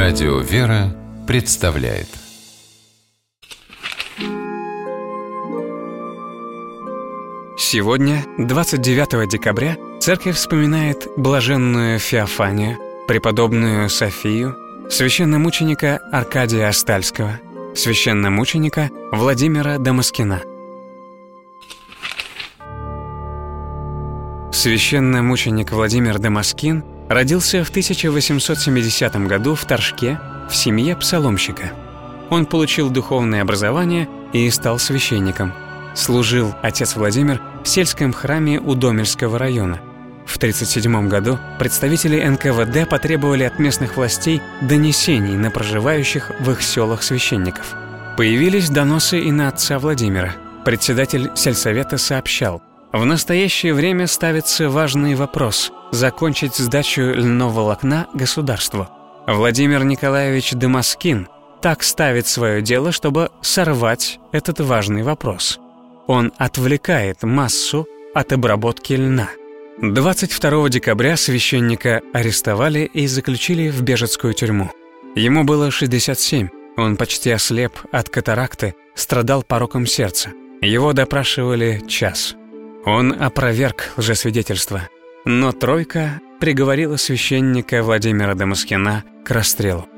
Радио «Вера» представляет. Сегодня, 29 декабря, Церковь вспоминает блаженную Феофанию, преподобную Софию, священномученика Аркадия Остальского, священномученика Владимира Дамаскина. Священномученик Владимир Дамаскин родился в 1870 году в Торжке в семье псаломщика. Он получил духовное образование и стал священником. Служил отец Владимир в сельском храме Удомельского района. В 1937 году представители НКВД потребовали от местных властей донесений на проживающих в их селах священников. Появились доносы и на отца Владимира. Председатель сельсовета сообщал: в настоящее время ставится важный вопрос – закончить сдачу льнового волокна государству. Владимир Николаевич Дамаскин так ставит свое дело, чтобы сорвать этот важный вопрос. Он отвлекает массу от обработки льна. 22 декабря священника арестовали и заключили в Бежецкую тюрьму. Ему было 67, он почти ослеп от катаракты, страдал пороком сердца. Его допрашивали час. Он опроверг лжесвидетельство, но тройка приговорила священника Владимира Дамаскина к расстрелу.